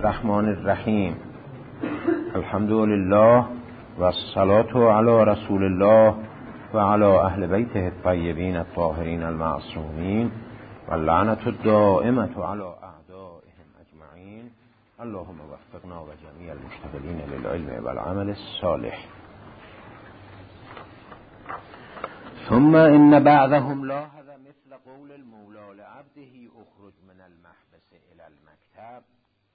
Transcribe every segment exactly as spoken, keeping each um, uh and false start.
الرحمن الرحیم. الحمد لله و الصلاة علی رسول الله و علی اهل بیته الطیبین الطاهرین المعصومین و اللعنة الدائمة علی اعدائهم اجمعین. اللهم وفقنا و جمیع المشتغلین للعلم و العمل الصالح. ثم ان بعضهم لاحظ مثل قول المولى لعبده اخرج من المحبس الى المكتب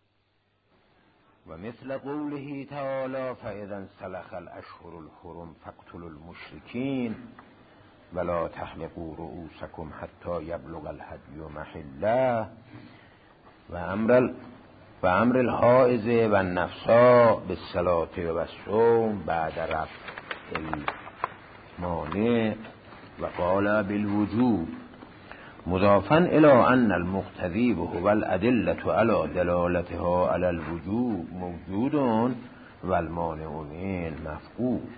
و مثل قوله تعالی فاذا انسلخ الاشهر الحرم فاقتلوا المشرکین ولا تحلقوا رؤوسكم حتى يبلغ الهدي محله و امر و امر الحائض و النفساء بالصلاة و الصوم بعد رفع المانع و قال بالوجوب مضافا الى ان المقتضی هو الادله على دلالتها على الوجوب موجود و المانع منه مفقود،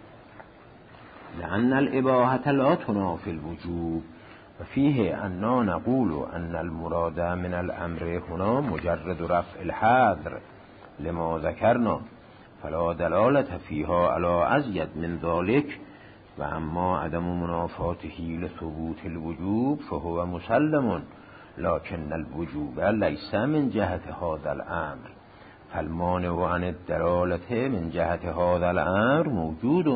لان الاباحه لا تنافي الوجوب و فيه اننا نقول ان المراد من الامر هنا مجرد رفع الحظر لما ذكرنا فلا دلالة فيها على ازید من ذلك و اما عدم منافاته لثبوت الوجوب فهو مسلم لكن الوجوب ليس من جهة هذا الامر فالمانع عن الدلالة من جهة هذا الامر موجود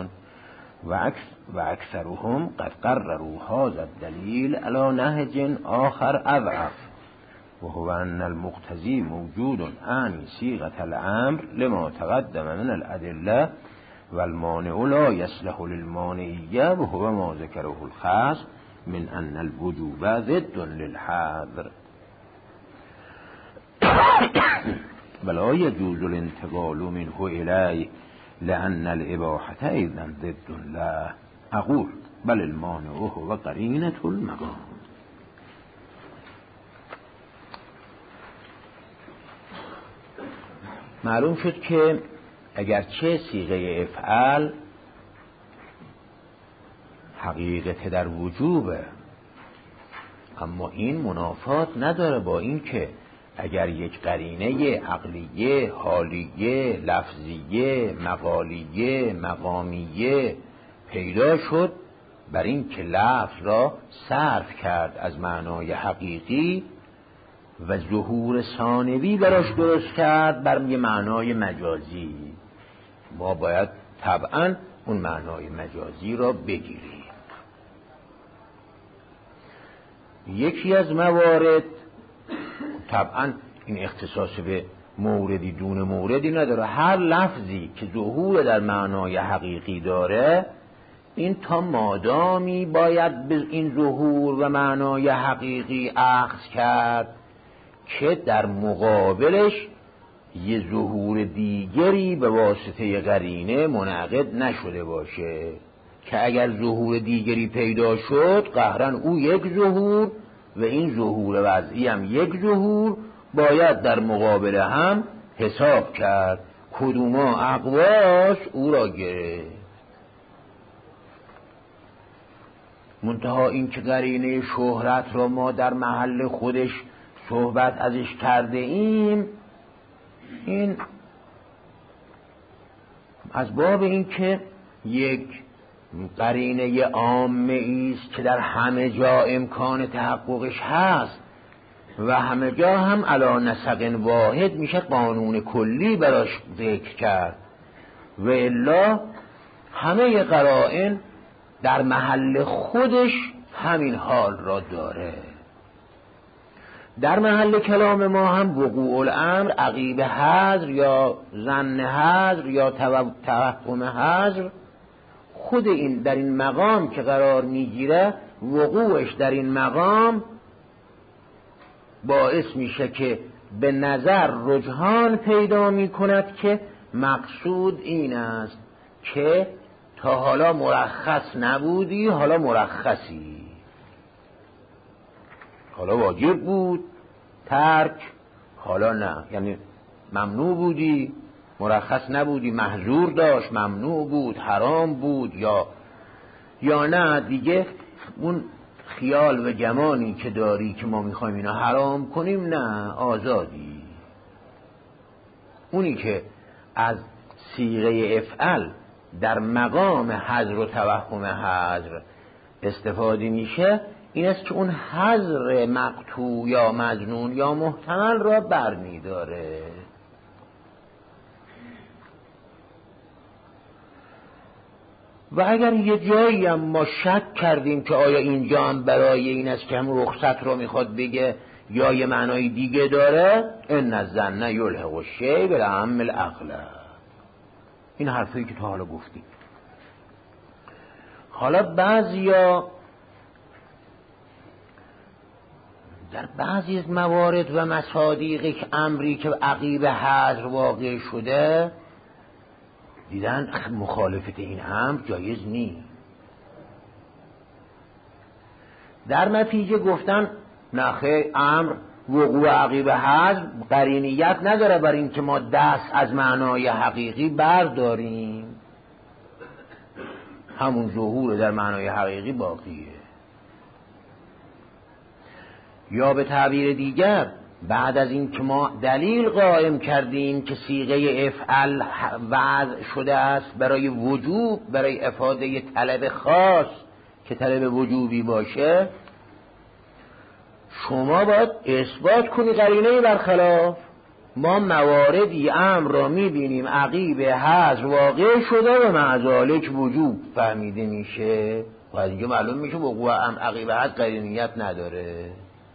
و اکثرهم قد قرروا هذا الدلیل على نهج آخر اضعف وهو ان المقتضی موجود اعني صيغة الامر لما تقدم من الادله والمانع لا يصلح للمانعية وهو ما ذكره الخاص من ان الوجوب ضد للحظر ولا يجوز الانتقال منه إليه لأن الإباحة أيضا ضد له. أقول بل المانع هو قرينة المقام. معلوم شد که اگرچه صیغه افعال حقیقت در وجوبه اما این منافات نداره با این که اگر یک قرینه عقلیه، حالیه، لفظیه، مقالیه، مقامیه پیدا شد بر این که لفظ را صرف کرد از معنای حقیقی و ظهور ثانوی براش درست کرد بر یه معنای مجازی، ما باید طبعا اون معنای مجازی را بگیریم. یکی از موارد طبعا این اختصاص به موردی دون موردی نداره، هر لفظی که ظهور در معنای حقیقی داره این تا مادامی باید به این ظهور و معنای حقیقی اخذ کرد که در مقابلش یه ظهور دیگری به واسطه قرینه منعقد نشده باشه که اگر ظهور دیگری پیدا شد قهرن او یک ظهور و این ظهور وضعی هم یک ظهور باید در مقابل هم حساب کرد کدوما اقواس او را گرفت. منتها این که قرینه شهرت را ما در محل خودش صحبت ازش کرده ایم این از باب این که یک قرینه عامه است که در همه جا امکان تحققش هست و همه جا هم علی نسق واحد میشه قانون کلی براش ذکر کرد و الا همه قرائن در محل خودش همین حال را داره. در محل کلام ما هم وقوع الامر عقیب حذر یا ظن حذر یا توهم حذر خود این در این مقام که قرار میگیره وقوعش در این مقام باعث میشه که به نظر رجحان پیدا میکند که مقصود این است که تا حالا مرخص نبودی حالا مرخصی، حالا واجب بود ترک حالا نه، یعنی ممنوع بودی مرخص نبودی، محظور داشت ممنوع بود حرام بود یا یا نه دیگه اون خیال و گمانی که داری که ما میخوایم اینا حرام کنیم نه آزادی. اونی که از صیغه افعل در مقام حذر و توهم حذر استفاده میشه این است که اون حذر مقطوع یا مجنون یا محتمل را برمیداره. و اگر یه جایی هم ما شک کردیم که آیا اینجا هم برای این است که هم رخصت رو میخواد بگه یا یه معنای دیگه داره، ان الظن یلحق الشیء بالعم الاغلب. این حرفی که تا حالا گفتیم. حالا بعضیا در بعضی از موارد و مصادیقی که امری که عقیب حذر واقع شده دیدن مخالفت این امر جایز نیست. در نتیجه گفتن نخیر امر وقوع عقیب حذر قرینیت نداره بر این که ما دست از معنای حقیقی برداریم، همون ظهور در معنای حقیقی باقیه. یا به تعبیر دیگر بعد از این که ما دلیل قائم کردیم که صیغه افعل وضع شده است برای وجوب، برای افاده طلب خاص که طلب وجوبی باشه، شما باید اثبات کنی قرینه برخلاف. ما مواردی امر را میبینیم عقیب حذر واقع شده و مع ذالک وجوب فهمیده میشه و از اینجا معلوم میشه وقوع امر عقیب حذر قرینیت نداره.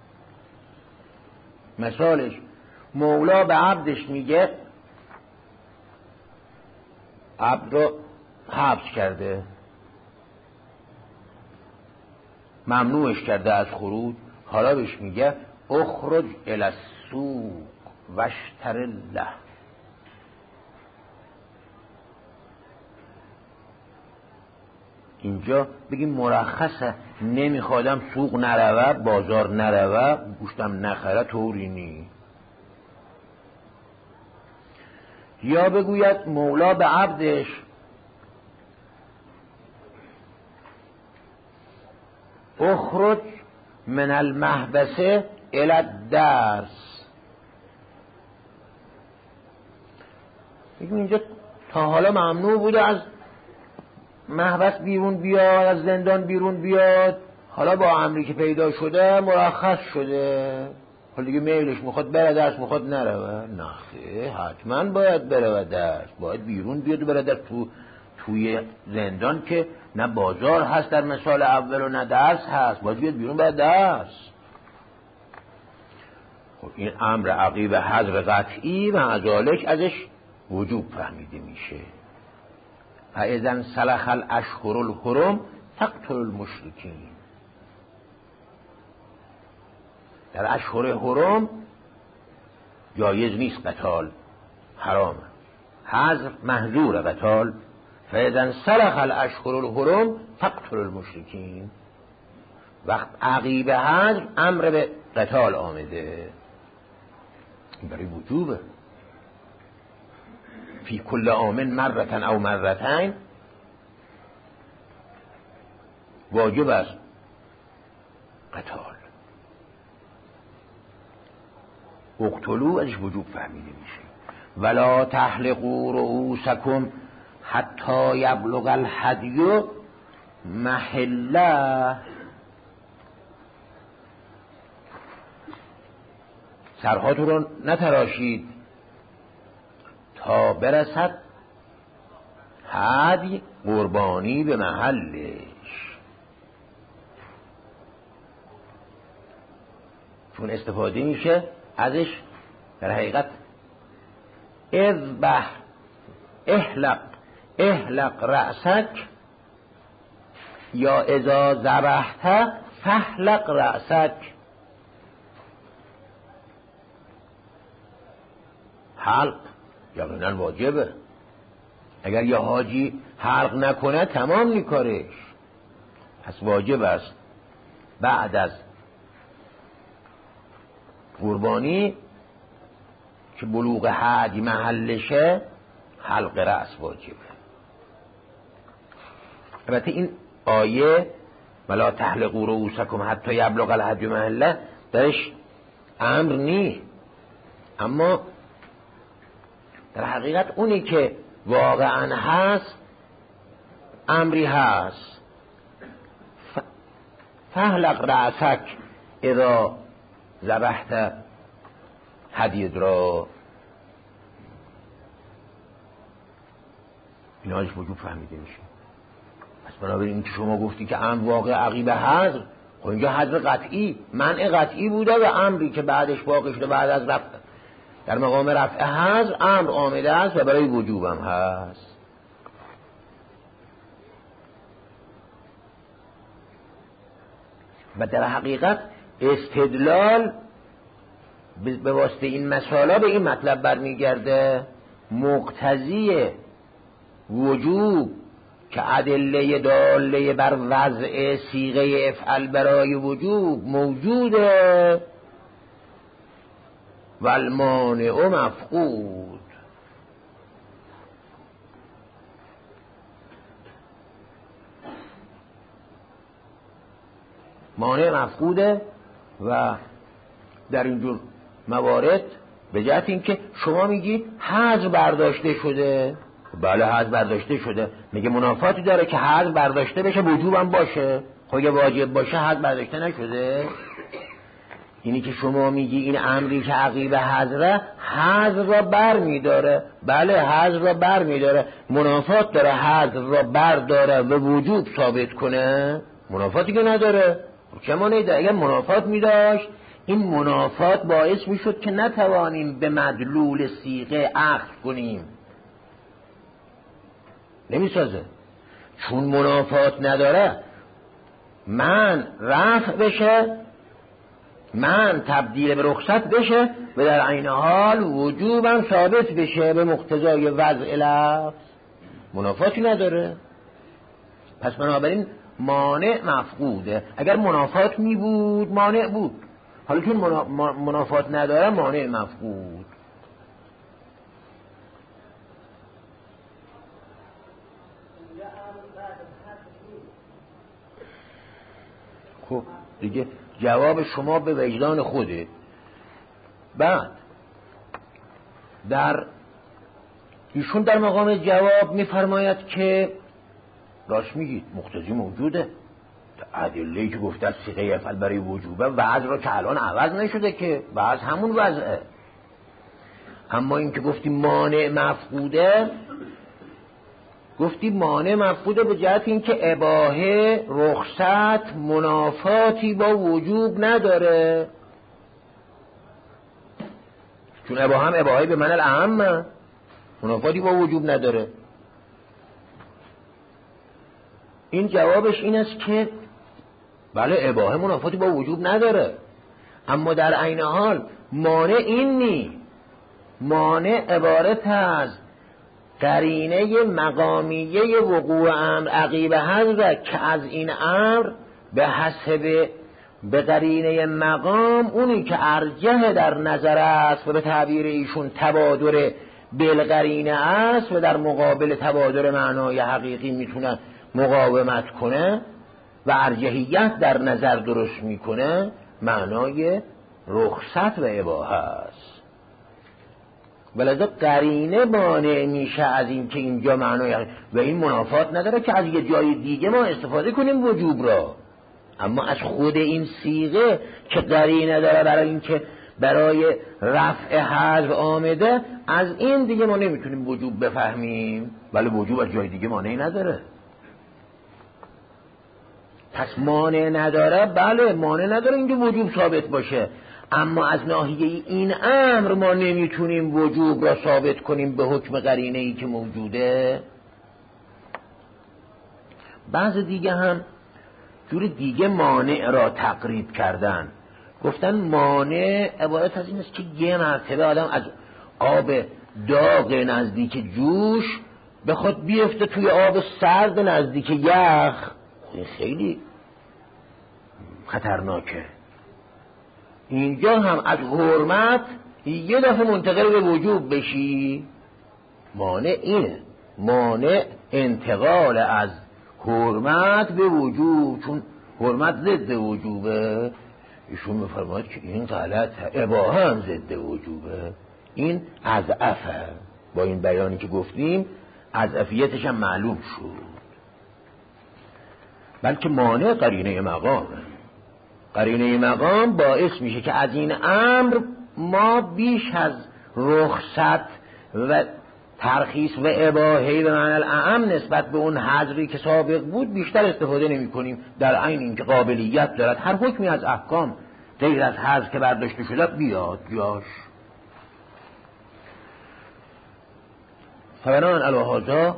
مثالش مولا به عبدش میگه عبد رو حبس کرده، ممنوعش کرده از خروج، حالا بهش میگه اخرج الی السوق واشتر الله. اینجا بگیم مرخصه، نمیخوادم سوق نروه، بازار نروه، گوشتم نخره، طوری نی. یا بگوید مولا به عبدش اخرج من المحبسه الی الدرس. بگیم اینجا تا حالا ممنوع بوده از محبس بیرون بیاد، از زندان بیرون بیاد، حالا با امری که پیدا شده مرخص شده، حالا دیگه میلش میخواد بره درس، میخواد نروه، نه حتما باید بره درس، باید بیرون بیاد و بره درس. تو توی زندان که نه بازار هست در مثال اول و نه درس هست، باید بیاد بیرون بره درس. خب این امر عقیب حذر قطعی مع ذالک ازش وجوب فهمیده میشه. فاذا انسلخ الاشهر الحرم فاقتلوا المشرکین. در اشهر حرم جایز نیست قتال، حرامه، حذر محظور قتال. فاذا انسلخ الاشهر الحرم فاقتلوا المشرکین. وقت عقیب حذر امر به قتال آمده، این برای وجوبه. فی کل عام مرتن او مرتین واجب است قتال. اقتلوا ازش وجوب فهمیده میشه. ولا تحلقوا رؤوسکم حتی یبلغ الهدی محله. سرهاتون رو نتراشید تا برسد هدی قربانی به محلش. چون استفاده میشه ازش در حقیقت اذبح احلق احلق رأسک یا اذا ذبحت فاحلق رأسک. حلق یقینا واجبه. اگر یه حاجی حلق نکنه تمام نی کارش، پس واجب است بعد از قربانی که بلوغ حدی محلشه حلق رأس واجبه. البته این آیه ولا تحلقوا رؤوسکم حتی یبلغ الهدی محله درش امر نی، اما در حقیقت اونی که واقعا هست امری هست. فهلق رأسک اذا ذبحت حدید را. این ازش وجوب فهمیده میشه. پس بنابراین این که شما گفتی که امر واقع عقیب حذر، خب اینجا حذر قطعی منع قطعی بوده و امری که بعدش واقع شده بعد از رفع در مقام رفع حذر امر آمده است و برای وجوبم هست. و در حقیقت استدلال به واسطه این مسائل به این مطلب برمیگرده مقتضی وجوب که ادله داله بر وضع صیغه افعل برای وجوب موجوده و المانع مفقود. مانع مفقوده و در اینجور موارد به جهت اینکه شما میگی حذر برداشته شده، بله حذر برداشته شده، میگه منافاتی داره که حذر برداشته بشه وجوبم باشه، خب اگه واجب باشه حذر برداشته نشده. اینی که شما میگی این امری که عقیب حذره حذر را بر میداره، بله حذر را بر میداره، منافات داره حذر را برداره و وجوب ثابت کنه؟ منافاتی که نداره. چه مانعی داره؟ اگر منافات میداشت این منافات باعث میشد که نتوانیم به مدلول صیغه اخذ کنیم، نمیسازه. چون منافات نداره من رفع بشه، من تبدیل به رخصت بشه و در عین حال وجوبم ثابت بشه به مقتضای وضع لفظ، منافاتی نداره. پس بنابراین مانع مفقوده. اگر منافات می بود مانع بود، حالا چون منافات نداره مانع مفقود. خب دیگه جواب شما به وجدان خوده. بعد در ایشون در مقام جواب میفرماید که راست میگید مقتضی موجوده، ادله‌ای که گفته از صیغه افعل برای وجوبه وضع را که الان عوض نشده که وضع همون وضعه. اما این که گفتی مانع مفقوده، گفتی مانع مفقوده به جهت این که اباحه رخصت منافاتی با وجوب نداره، چون اباحه هم اباحه به معنی الاهم منافاتی با وجوب نداره. این جوابش این است که بله اباحه منافاتی با وجوب نداره، اما در عین حال مانع این نی، مانع عبارت از قرینه مقامیه وقوع امر عقیب حذر که از این امر به حسب به قرینه مقام اونی که ارجح در نظر است و به تعبیر ایشون تبادر بالقرینه است و در مقابل تبادر معنای حقیقی میتونه مقاومت کنه و ارجحیت در نظر درست میکنه، معنای رخصت و اباحه است. ولذا قرینه مانع میشه از این که اینجا معنای و این منافات نداره که از یه جای دیگه ما استفاده کنیم وجوب را، اما از خود این صیغه که قرینه داره برای این که برای رفع حذف آمده، از این دیگه ما نمیتونیم وجوب بفهمیم، ولی وجوب از جای دیگه مانعی نداره. پس مانع نداره، بله مانع نداره اینکه وجوب ثابت باشه، اما از ناحیه این امر ما نمیتونیم وجوب را ثابت کنیم به حکم قرینه ای که موجوده. بعض دیگه هم جور دیگه مانع را تقریب کردن، گفتن مانع عبارت از این است که یه مرتبه آدم از آب داغ نزدیک جوش بخواد بیفته توی آب سرد نزدیک یخ، این خیلی خطرناکه. اینجا هم از حرمت یه دفعه منتقل به وجوب بشی، مانع اینه، مانع انتقال از حرمت به وجوب، چون حرمت ضد وجوبه. ایشون میفرماید که این غلطه، اباحه هم ضد وجوبه، این اضعفه. با این بیانی که گفتیم اضافیتش هم معلوم شد، بلکه مانع قرینه مقام. قرینه مقام باعث میشه که از این امر ما بیش از رخصت و ترخیص و اباحه به معنی الاعم نسبت به اون حظری که سابق بود بیشتر استفاده نمی کنیم، در عین اینکه قابلیت دارد هر حکمی از احکام غیر از حظر که برداشته شده بیاد جاش. فبنان علی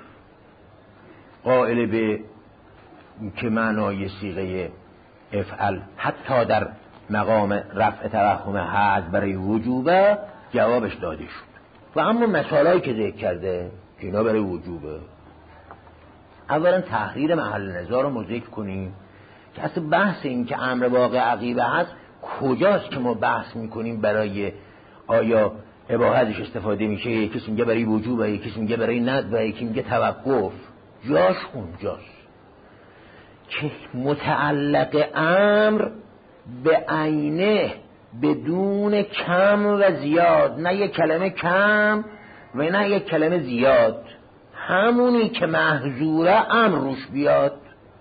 قائل به که معنای صیغه افعل حتی در مقام رفع توهم حظر برای وجوبه جوابش داده شد. و اما مثالایی که ذکر کرده که اینا برای وجوبه، اولا تحریر محل نظر رو ما ذکر کنیم که اصلا بحث این که امر واقع عقیبه هست کجاست که ما بحث میکنیم برای آیا اباحتش استفاده میشه، یکی کسی میگه برای وجوبه، یکی کسی میگه برای ندب، یکی میگه توقف. جاش اونجاست که متعلق امر به عینه بدون کم و زیاد، نه یک کلمه کم و نه یک کلمه زیاد، همونی که محظوره امر روش بیاد.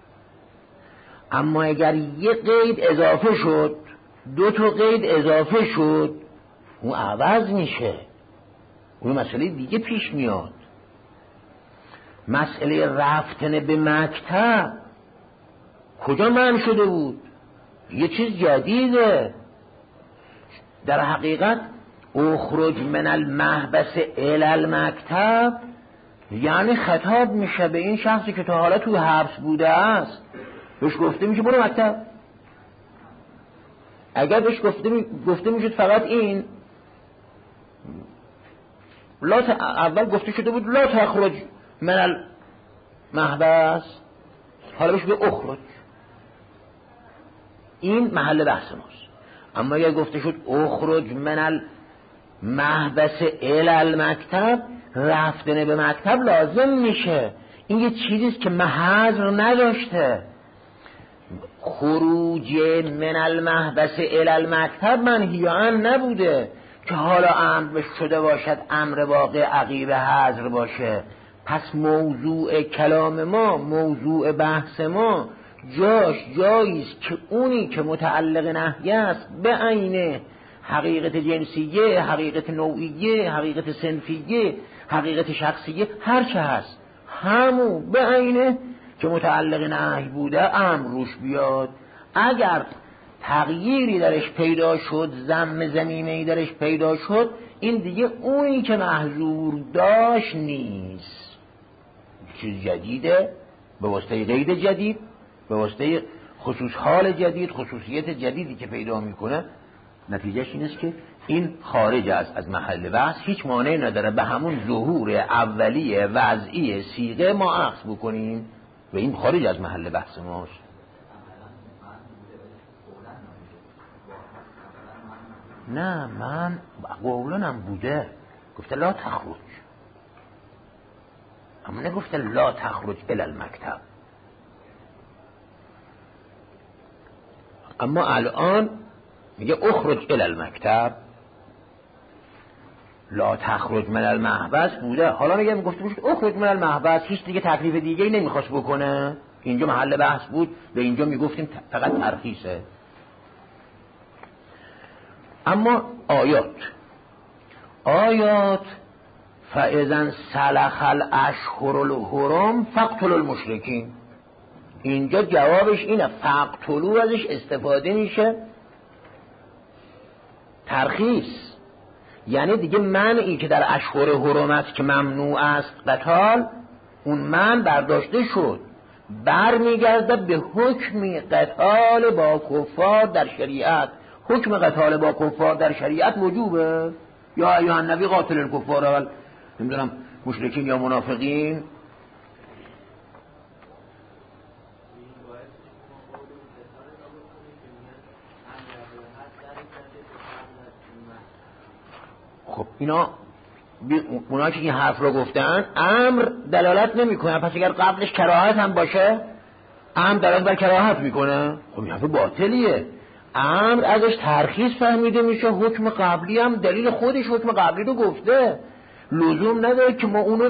اما اگر یک قید اضافه شد، دو تا قید اضافه شد، اون عوض میشه، اون مسئله دیگه پیش میاد. مسئله رفتن به مکتب کجا منع شده بود؟ یه چیز جدیده. در حقیقت اخرج من المحبس الی المکتب یعنی خطاب میشه به این شخصی که تا حالا توی حبس بوده است، بهش گفته میشه برو مکتب. اگر بهش گفته, می... گفته میشد فقط این لا ت... اول گفته شده بود لا تخرج من المحبس، حالا بهش به اخرج، این محل بحث ماست. اما اگر گفته شد اخرج من المحبس الی المکتب، رفتن به مکتب لازم میشه. این یه چیزیست که محظر نداشته. خروج من المحبس الی المکتب منهی عنه نبوده که حالا امر شده باشد امر واقع عقیب حظر باشه. پس موضوع کلام ما، موضوع بحث ما جاش جاییست که اونی که متعلق نهی است به عینه حقیقت جنسیه، حقیقت نوعیه، حقیقت صنفیه، حقیقت شخصیه، هر چه هست همون به عینه که متعلق نهی بوده امر روش بیاد. اگر تغییری درش پیدا شد، ضم ضمیمه‌ای درش پیدا شد، این دیگه اونی که محظور داشت نیست، چیز جدیده به واسطه قید جدید، به واسطه خصوص حال جدید، خصوصیت جدیدی که پیدا میکنه. نتیجهش این است که این خارج است از محل بحث، هیچ مانعی نداره به همون ظهور اولیه وضعی صیغه ما اخذ بکنیم و این خارج از محل بحث ماست. نه من قولنم بوده، گفته لا تخرج، اما نگفته لا تخرج الی المکتب. اما الان میگه اخرج الی المکتب، لا تخرج من المحبس بوده، حالا میگه میگفته باشید اخرج من المحبس، هیچ دیگه تکلیف دیگه ای نمیخواست بکنه. اینجا محل بحث بود، به اینجا میگفتیم فقط ترخیصه. اما آیات آیات فاذا سلخ الاشهر الحرم فاقتلوا المشرکین، اینجا جوابش اینه، فاقتلوا ازش استفاده میشه ترخیص، یعنی دیگه منعی که در اشهر حرم است که ممنوع است قتال، اون من برداشته شد، برمیگرده به حکم قتال با کفار در شریعت. حکم قتال با کفار در شریعت وجوبه، یا ایها النبی قاتل الکفار اول نمیدونم مشرکین یا منافقین. خب اینا اونا که این حرف رو گفتن امر دلالت نمیکنه، پس اگر قبلش کراهت هم باشه امر دلالت بر کراهت میکنه، خب این حرف باطلیه. امر ازش ترخیص فهمیده میشه، حکم قبلی هم دلیل خودش حکم قبلی رو گفته لزوم نداره که ما اونو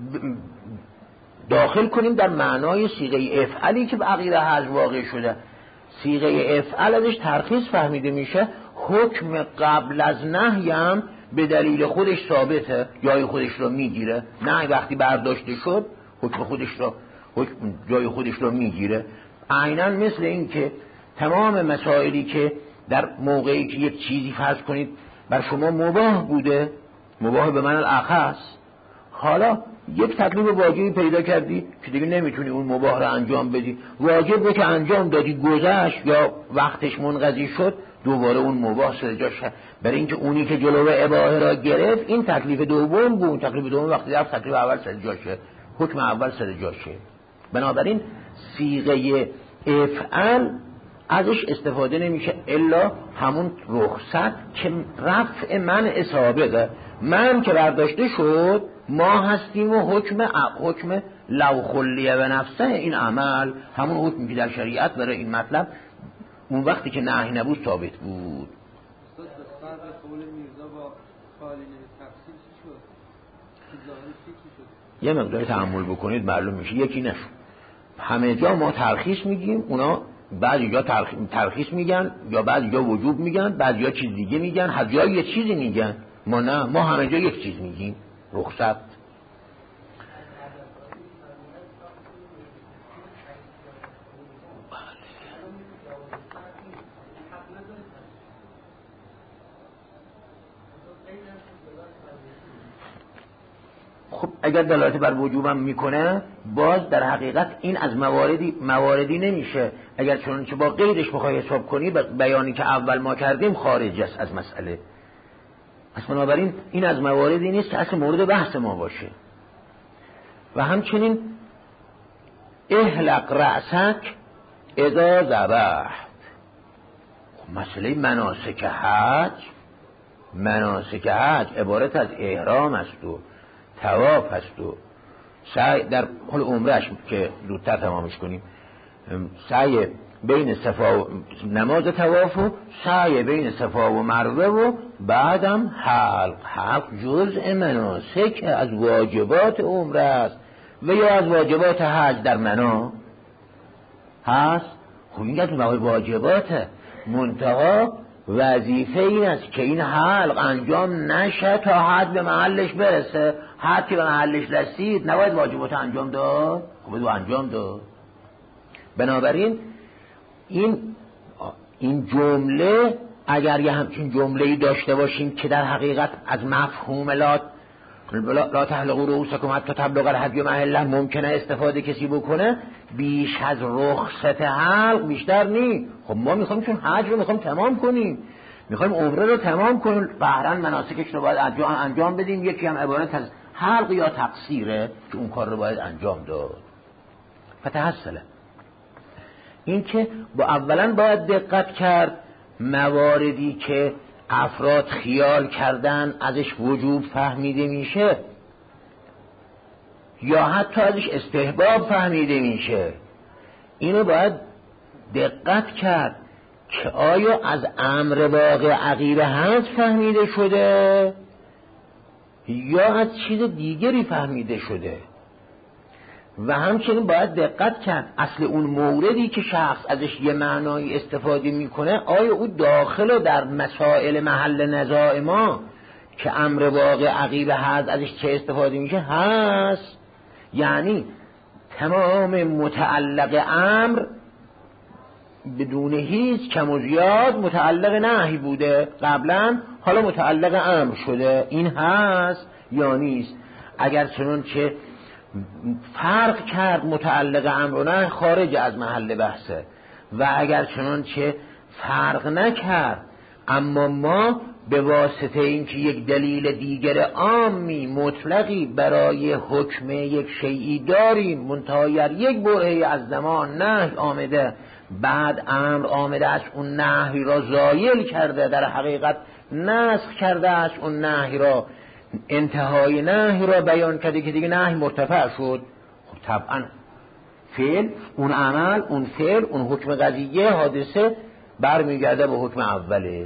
داخل کنیم در معنای صیغه افعلی که به عقیده حذف واقع شده. صیغه افعل ازش ترخیص فهمیده میشه، حکم قبل از نهی هم به دلیل خودش ثابته، جای خودش رو میگیره. نهی وقتی برداشته شد حکم خودش رو حکم جای خودش رو میگیره. عیناً مثل این که تمام مسائلی که در موقعی که یک چیزی فرض کنید بر شما مباح بوده، مباح به معنی الاخص، حالا یک تکلیف واجبی پیدا کردی که دیگه نمیتونی اون مباح رو انجام بدی، واجب رو که انجام دادی گذشت یا وقتش منقضی شد، دوباره اون مباح سر جاش. برای اینکه اونی که جلوه اباحه را گرفت این تکلیف دوم بود، تکلیف دوم وقتی رفت تکلیف اول سر جاشه، حکم اول سر جاشه. بنابراین صیغه افعل ازش استفاده نمیشه الا همون رخصت که رفع منع سابقه. من که برداشته شد ما هستیم و حکم حکم لو خلیه به نفسه این عمل، همون حکمی که در شریعت برای این مطلب اون وقتی که نهی نبود ثابت بود. یه مقدار تأمل بکنید معلوم میشه یکی نشد. همه جا ما ترخیص میگیم، اونا بعضی جا ترخیص میگن یا بعضی جا وجوب میگن، بعضی جا چیز دیگه میگن، هر جا یه چیزی میگن. ما نه، ما همه جا یک چیز میگیم، رخصت. خب اگر دلالت بر وجوبم میکنه، باز در حقیقت این از مواردی مواردی نمیشه. اگر چنانچه با غیرش بخوای حساب کنی، بیانی که اول ما کردیم خارج است از مسئله. پس بنابراین این از مواردی نیست که اصل مورد بحث ما باشه. و همچنین احلق رأسک اذا ذبحت، مسئله مناسک حج، مناسک حج عبارت از احرام است و طواف است و سعی در حال عمرهش که زودتر تمامش کنیم، سعی بین صفا و نماز طواف و سعی بین صفا و مروه و بعدم حلق. حلق جزء مناسک از واجبات عمره است و یا از واجبات حج در منا هست. خب این از واجباته، منتها وظیفه این است که این حلق انجام نشه تا حد به محلش برسه. حد که به محلش رسید نباید واجبات انجام داد، خب باید انجام داد. بنابراین این این جمله اگر یه همچین جمله‌ای داشته باشیم که در حقیقت از مفهوم لا لا تحلقوا رؤوسکم حتی تبلغ الهدی محله ممکنه استفاده کسی بکنه، بیش از رخصت حلق بیشتر نی. خب ما میخوایم چون حج رو میخوایم تمام کنیم، میخوایم عمره رو تمام کنیم، قهرا مناسکش رو باید انجام بدیم. یکی هم عبارت از حلق یا تقصیره که اون کار رو باید انجام داد. فتحصله این که با اولا باید دقت کرد مواردی که افراد خیال کردن ازش وجوب فهمیده میشه یا حتی ازش استحباب فهمیده میشه، اینو باید دقت کرد که آیا از امر واقع عقیده هست فهمیده شده یا از چیز دیگری فهمیده شده. و همچنین باید دقت کرد اصل اون موردی که شخص ازش یه معنایی استفاده میکنه آیا او داخل در مسائل محل نزاع ما که امر واقع عقیده هست ازش چه استفاده میشه هست. یعنی تمام متعلق امر بدون هیچ کم و زیاد متعلق نهی بوده قبلا، حالا متعلق امر شده، این هست یا نیست. اگر چنانچه فرق کرد متعلق امر و نهی خارج از محل بحثه، و اگر چنانچه فرق نکرد اما ما به واسطه اینکه یک دلیل دیگر عامی مطلقی برای حکم یک شیئی داریم، منتها یک برهه از زمان نهی آمده، بعد امر آمده است اون نهی را زایل کرده، در حقیقت نسخ کرده است اون نهی را، انتهای نهی را بیان کرده که دیگه نهی مرتفع شد. خب طبعا فعل اون عمل اون فعل اون حکم قضیه حادثه برمیگرده به حکم اولش.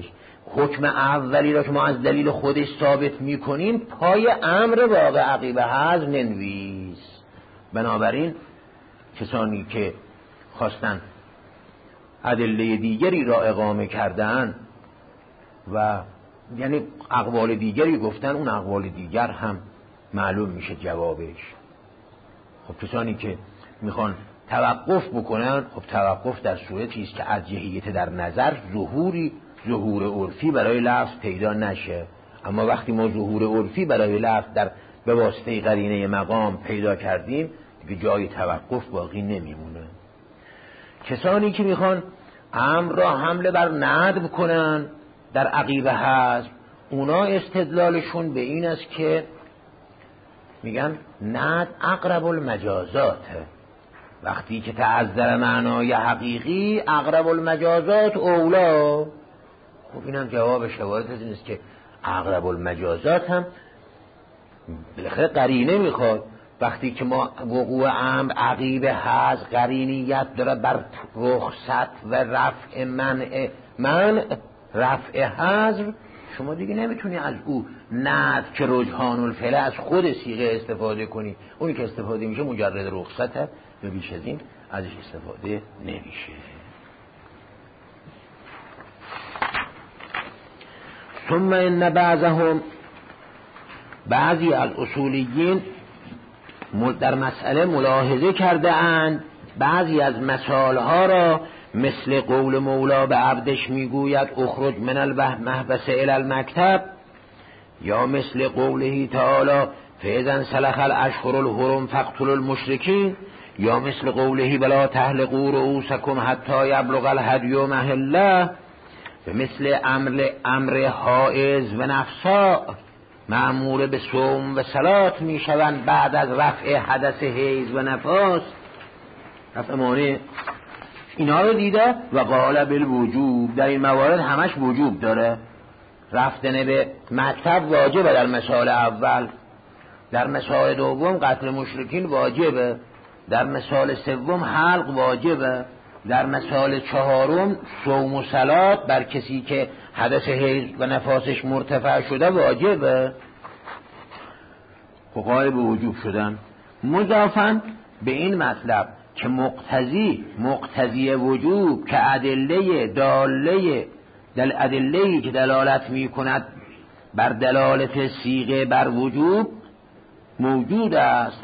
حکم اولی را که ما از دلیل خودش ثابت میکنیم پای امر واقع عقیب حذف ننویس. بنابراین کسانی که خواستن ادله دیگری را اقامه کردن و یعنی اقوال دیگری گفتن، اون اقوال دیگر هم معلوم میشه جوابش. خب کسانی که میخوان توقف بکنن، خب توقف در صورتی است که از جهیت در نظر ظهوری ظهور عرفی برای لفظ پیدا نشه. اما وقتی ما ظهور عرفی برای لفظ در به واسطه قرینه مقام پیدا کردیم دیگه جای توقف باقی نمیمونه. کسانی که میخوان امر را حمله بر ندب کنن در عقیب حذف، اونا استدلالشون به این است که میگن ند اقرب المجازاته. وقتی که تعذر معنای حقیقی اقرب المجازات اولا. خب اینم جواب شوارد از این است که اقرب المجازات هم بالاخره قرینه میخواد. وقتی که ما وقوع امر عقیب حذف قرینیت داره بر رخصت و رفع منع منع رفع حذف، شما دیگه نمیتونی از او ند که رجحان الفعل از خود صیغه استفاده کنی. اونی که استفاده میشه مجرد رخصته و بیش از این ازش استفاده نمیشه. ثم ان بعضهم، بعضی از اصولیین در مسئله ملاحظه کرده اند بعضی از مثالها را، مثل قول مولا به عبدش میگوید اخرج من المحبس الی المکتب، یا مثل قوله تعالی فاذا انسلخ الاشهر الحرم فاقتلوا المشرکین، یا مثل قوله بلا تحلقوا رؤوسکم حتی یبلغ الهدی محله، و مثل امر امر حائض و نفسا مأمور به صوم و صلات می شوند بعد از رفع حدث حیض و نفاس. رفع مانع اینا رو دیده و قال بالوجوب، در این موارد همش وجوب داره. رفتن به مکتب واجبه در مثال اول، در مثال دوم قتل مشرکین واجبه، در مثال سوم حلق واجبه، در مثال چهارم صوم و صلات بر کسی که حدث حیض و نفاسش مرتفع شده واجبه. قائل به وجوب شدن. مضافاً به این مطلب که مقتضی مقتضی وجوب که ادله داله دل ادله‌ای که دلالت می‌کند بر دلالت صیغه بر وجوب موجود است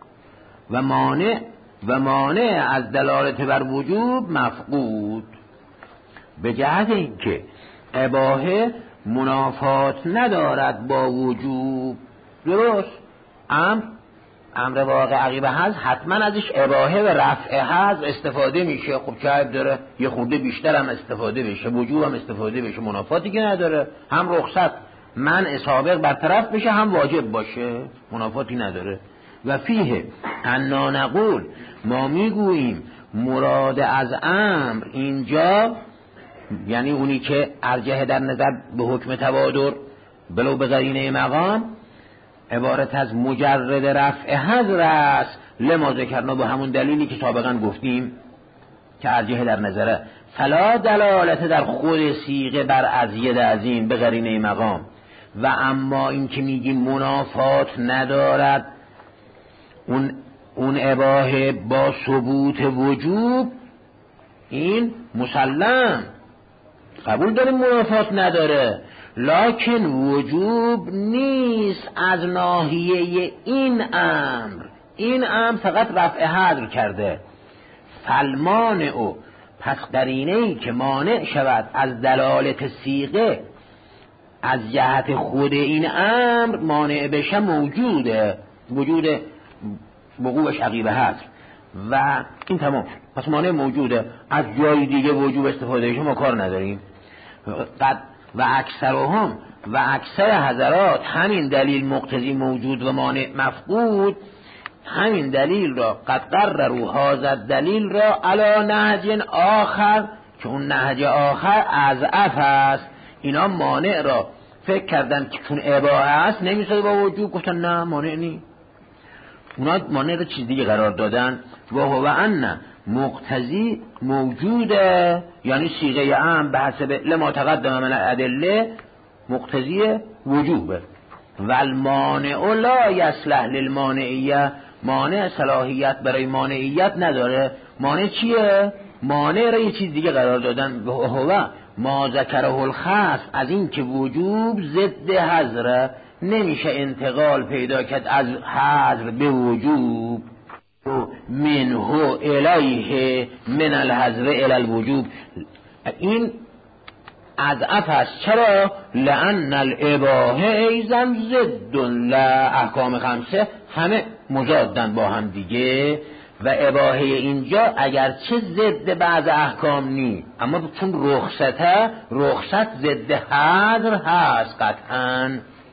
و مانع و مانع از دلالت بر وجوب مفقود، به جهت اینکه اباحه منافات ندارد با وجوب. درست امر امر واقع عقیب حذف حتما ازش اباحه و رفع حذف استفاده میشه. خب چه عیب داره یه خورده بیشتر هم استفاده بشه، وجوب هم استفاده بشه، منافاتی که نداره. هم رخصت منع سابق برطرف بشه هم واجب باشه، منافاتی نداره. و فیه انا نقول، ما میگوییم مراد از امر اینجا یعنی اونی که ارجح در نظر به حکم توادر بلو به قرینه مقام عبارت از مجرد رفع حذر است، لما ذکرنا به همون دلیلی که سابقا گفتیم که ارجح در نظره، فلا دلالت در خود صیغه بر ازید از این به قرینه مقام. و اما این که میگیم منافات ندارد اون اون اباحه با ثبوت وجوب، این مسلم قبول داریم منافات نداره، لکن وجوب نیست از ناحیه این امر. این امر فقط رفع حذر کرده. فالمانع او، پس قرینه‌ای که مانع شود از دلالت صیغه از جهت خود این امر مانع بشه موجوده، وجود وقوعش عقیب حذر و این تمام. پس مانع موجوده، از جای دیگه وجوب استفاده شما کار نداریم. قد و اکثرهم و اکثر حضرات همین دلیل مقتضی موجود و مانع مفقود، همین دلیل را قد قرروا هذا دلیل را علی نهج آخر، که اون نهج آخر اضعف است. اینا مانع را فکر کردن که چون اباحه است نمیشه با وجوب، گفتن نه مانع نی. اونا مانع را چیز دیگه قرار دادن. و هو ان مقتضی موجوده، یعنی صیغه امر به حسب لما تقدم من الادله مقتضی وجوبه. و المانع لا یصلح للمانعیه، مانع صلاحیت برای مانعیت نداره. مانع چیه؟ مانع را یه چیز دیگه قرار دادن. هو ما ذکره الخاص، از این که وجوب ضد حظر، نمیشه انتقال پیدا کرد از حظر به وجوب. منه الیه من الحظر الی الوجوب، این اضعف است. چرا؟ لان الاباحه ایضا ضد لاحکام خمسه، همه مضادن با هم دیگه. و اباحه اینجا اگرچه ضد بعض احکام نی، اما چون رخصته، رخصت ضد حظر هست قطعاً.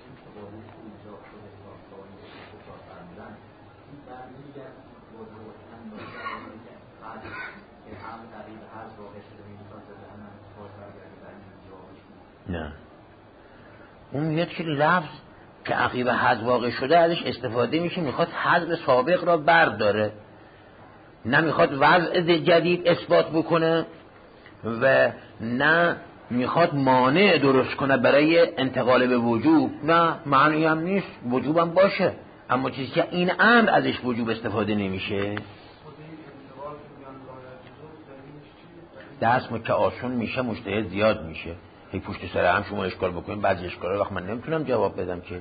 نه، اون میاد که لفظ که عقیب حذف واقع شده ازش استفاده میشه، میخواد حذف سابق را برداره، نه میخواد وضع جدید اثبات بکنه و نه میخواد مانع درست کنه برای انتقال به وجوب. نه، معنی هم نیست، وجوب هم باشه، اما چیزی که این امر ازش وجوب استفاده نمیشه. دست که آسون میشه مجتهد زیاد میشه، هی پشت سر هم شما اشکال بکنیم، بعضی اشکال وقت من نمیتونم جواب بدم که.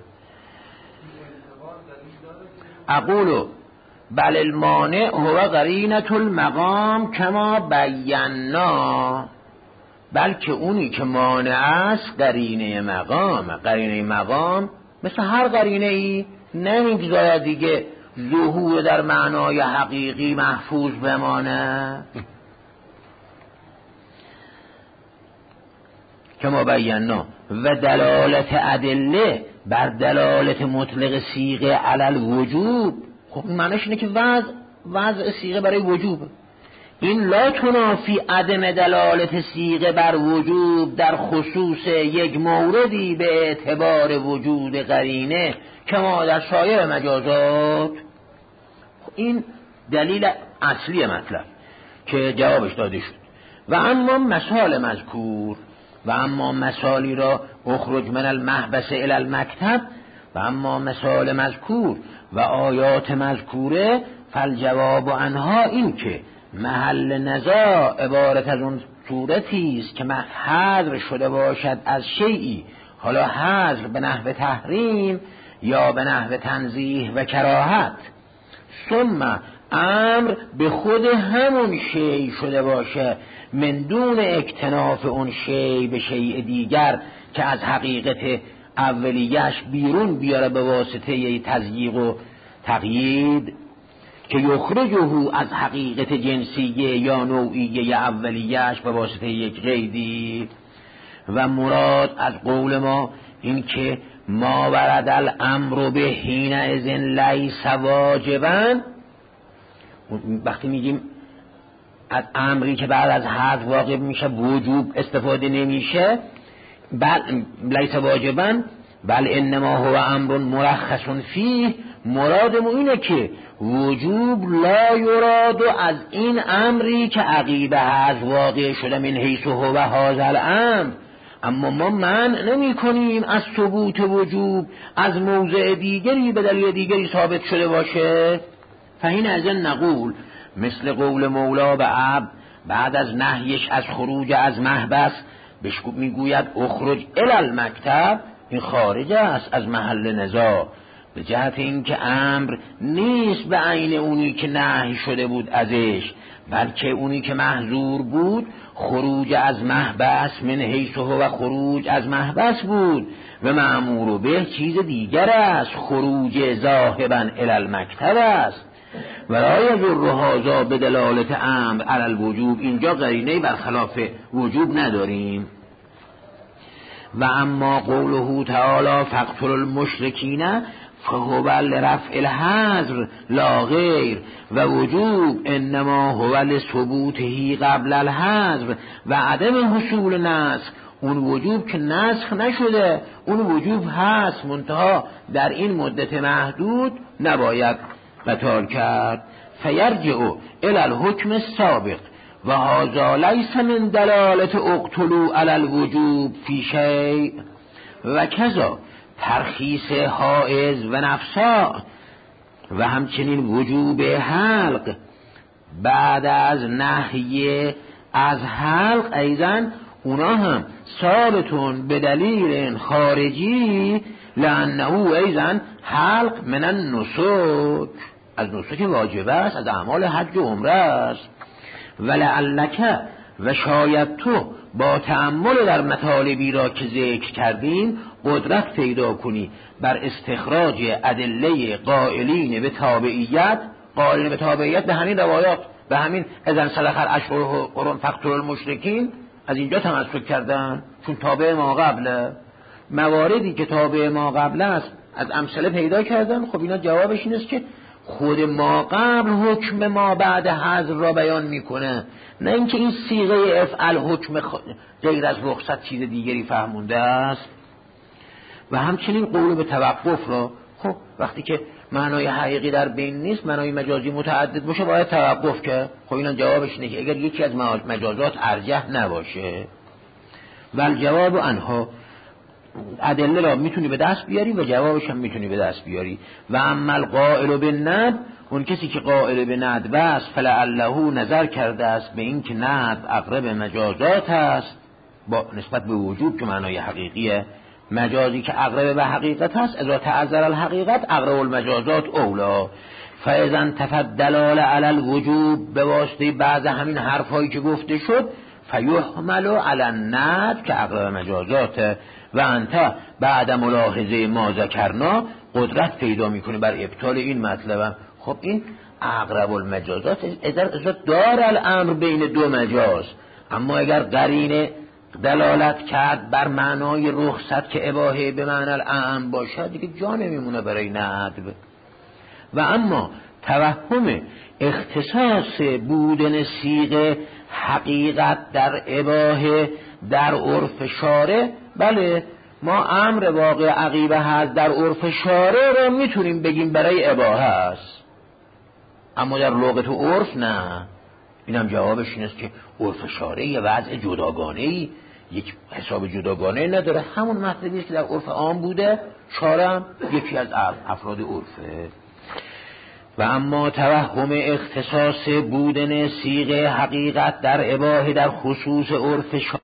اقولو بل المانع هو قرینة المقام کما بینا، بلکه اونی که مانع است قرینه مقام. قرینه مقام مثل هر قرینه ای نمیگذارد دیگه ظهور در معنای حقیقی محفوظ بمانه. کما بینا و دلالت ادله بر دلالت مطلق صیغه علی الوجوب. خب این معنیش اینه که وضع وضع صیغه برای وجوب. این لا تنافی عدم دلالت صیغه بر وجوب در خصوص یک موردی به اعتبار وجود قرینه کما در سایر مجازات. این دلیل اصلی مطلب که جوابش داده شد. و اما مثال مذکور، و اما مثالی را اخرج من المحبس الی المکتب، و اما مثال مذکور و آیات مذکوره، فالجواب عنها این که محل نزاع عبارت از اون صورتی است که حذر شده باشد از شیئی، حالا حذر به نحو تحریم یا به نحو تنزیه و کراهت، ثم امر به خود همون شیء شده باشه من دون اکتناف اون شیء به شیء دیگر که از حقیقت اولیش بیرون بیاره به واسطه تضییق و تقیید، که یخرجه از حقیقت جنسیه یا نوعیه اولیش به واسطه یک قیدی. و مراد از قول ما این که ما ورد الامر به حین اذن لیس واجبا، وقتی میگیم از امری که بعد از حذف واقع میشه وجوب استفاده نمیشه، بل لیس واجبا بل انما هو امر مرخص فیه، مرادمون اینه که وجوب لا یراد از این امری که عقیب حذف واقع شده من حیث هو هذا الامر، اما ما منع نمی کنیم از ثبوت وجوب از موضع دیگری به دلیل دیگری ثابت شده باشه. فهین از این نقول مثل قول مولا به عبد بعد از نهیش از خروج از محبس بشکوب میگوید اخرج الی المکتب، این خارج است از محل نزاع، به جهت اینکه امر نیست به عین اونی که نهی شده بود ازش، بلکه اونی که محظور بود خروج از محبس من حیث هو خروج از محبس بود و مأمور به چیز دیگر است، خروج ذاهبا الی المکتب است. و لا یضر هذا به دلالت امر علی الوجوب، اینجا قرینه برخلاف وجوب نداریم. و اما قوله تعالی فاقتلوا المشرکین فهو لرفع الحظر لا غیر و وجوب انما هو لثبوته قبل الحظر و عدم حصول نسخ، اون وجوب که نسخ نشده اون وجوب هست، منتها در این مدت محدود نباید قتال کرد. فیرجع الی الحکم السابق و هذا لیس من دلالت اقتلوا علی الوجوب فی شیء و کذا ترخیص حائض و نفسا و همچنین وجوب حلق بعد از نهی از حلق ایضا اونا هم ثابتون به دلیل خارجی لانه ایضا حلق من النسک از نسک واجب است، از اعمال حج و عمره است. ولعلک و شاید تو با تأمل در مطالبی را که ذکر کردیم قدرت پیدا کنی بر استخراج ادله قائلین به تابعیت. قائلین به تابعیت به همین روایات، به همین اذن سلخ الاشهر حرم فقتلوا المشرکین، از اینجا تمسک کردن، چون تابع ما قبله. مواردی که تابع ما قبل است از امثله پیدا کردن. خب اینا جوابش این است که خود ما قبل حکم ما بعد حذر را بیان میکنه، نه اینکه این صیغه افعل حکم غیر از رخصت چیز دیگری فهمونده است. و همچنین قول به توقف را، خب وقتی که معنای حقیقی در بین نیست، معنای مجازی متعدد باشه، باید توقف که. خب اینا جوابش اینه که اگر یکی از مجازات ارجح نباشه ول جواب انها، ادله را میتونی به دست بیاری و جوابش هم میتونی به دست بیاری. و اما القائل بالند، اون کسی که قائل به ندب است فلعله نظر کرده است به این که ندب اقرب مجازات است با نسبت به وجوب که معنای حقیقیه. مجازی که اقرب به حقیقت است اذا تعذر الحقیقت اقرب المجازات اولا. فاذا انتفت دلاله علی الوجوب به واسطه بعض همین حرفایی که گفته شد فیحمل علی الندب که اقرب مجازات و انت بعد ملاحظه ما ذکرنا قدرت پیدا میکنه بر ابطال این مطلب. خب این اقرب المجازات اذا دار الامر بین دو مجاز، اما اگر قرینه دلالت کرد بر معنای رخصت که اباحه به معنی الاعم باشد دیگه جا نمیمونه برای ندب. و اما توهم اختصاص بودن صیغه حقیقت در اباحه در عرف شارع، بله ما امر واقع عقیبه هست در عرف شارع رو میتونیم بگیم برای اباحه است، اما در لغت و عرف نه. اینم جوابش این است که عرف شارع یه وضع جداگانه‌ای، یک حساب جداگانه نداره، همون مطلبی است که در عرف عام بوده، شارع هم یکی از افراد عرفه. و اما توهم اختصاص بودن صیغه حقیقت در اباحه در خصوص عرف شارع